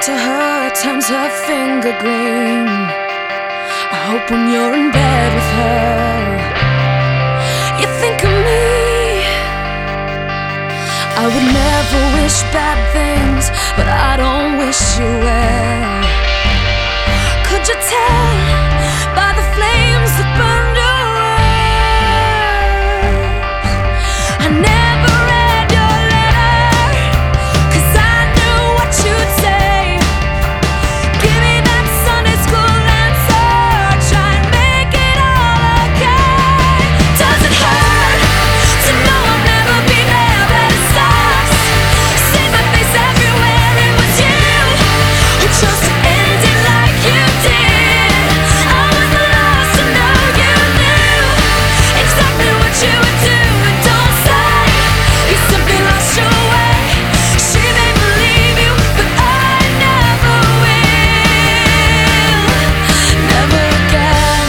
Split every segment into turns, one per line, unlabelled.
to her turns her finger green. I hope when you're in bed with her, you think of me. I would never wish bad things, but I don't wish you well. Could you tell by the flames that burned your eyes? I never read your letter, 'cause I knew what you'd say. Give me that Sunday school answer, try and make it all okay. Does it hurt to know I'll never be there, but it sucks? See my face everywhere, it was you who chose to end it like you did. I was lost to know you knew exactly what you would do, and don't say you simply lost your way. She made me leave you, but I never will, never again.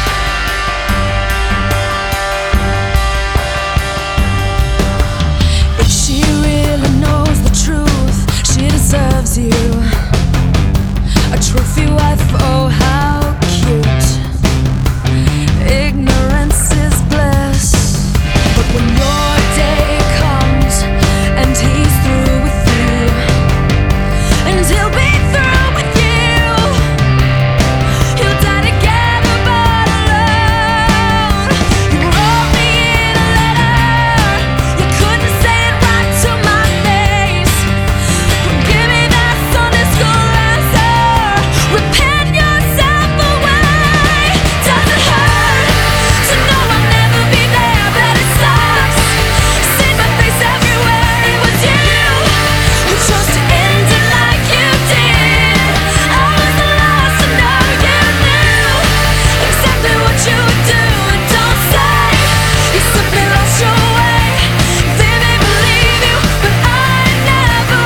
If she really knows the truth, she deserves you. A trophy wife, oh how cute. Ignorance is bliss, but when your day comes and he's through with you, and he'll be through with you, you'll die together but alone. You wrote me in a letter, you couldn't say it right to my face. Give me that Sunday school answer, repent yourself away. Does it hurt to know I'll never be there, but it sucks? See my face everywhere, it was you who chose to end it like you did. I was lost to know you knew exactly what you would do, and don't say you simply lost your way. They made me leave you, but I never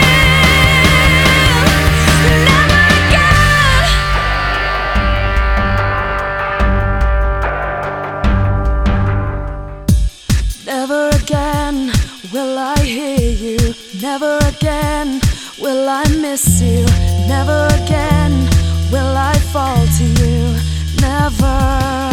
will, never again. Never again will I hear you. Never again will I miss you. Never again will I fall to you. Never.